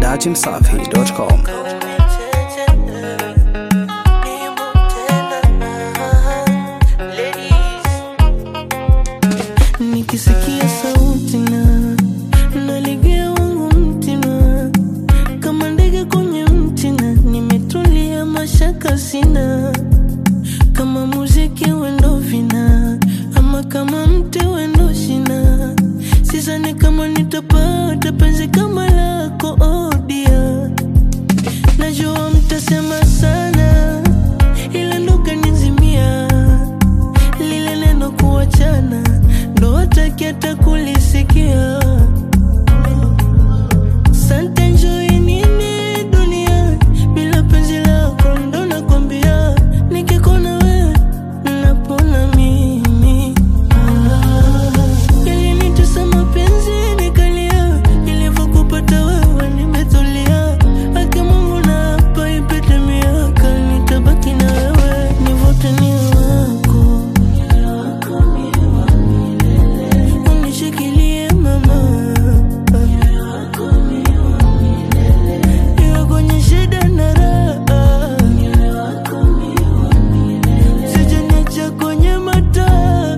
dachimsafi.com. Nikisikia sauti na nalegea wangu mtima, kama ndege kwenye mti na nimetulia mashaka sina. Kama muziki wendo vina, ama kama mti wendo shina. Sizani kama nitapata penzi kama lako, oh dear. Najua mtasema sana, ila lugha nizimia. Lile neno kuachana ndo hataki hata kulisikia. Sante enjoy nini dunia, bila penzi lako ndo nakwambia. Nikikona wewe napona mimi. Ili nitesa mapenzi nikalia, nilivyokupata wewe nimetulia. Haki Mungu na hapa ipite miaka, nitabaki na wewe nivote ni wako. Unishikilie mama, iwe kwenye shida na raha, sije niacha kwenye mataa.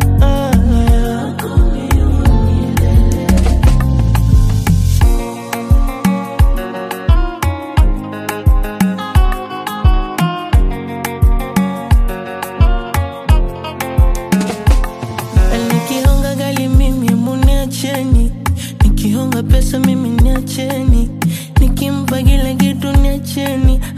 Nikihonga gali mimi muniacheni, nikihonga pesa mimi niacheni, nikimpa kila kitu niacheni.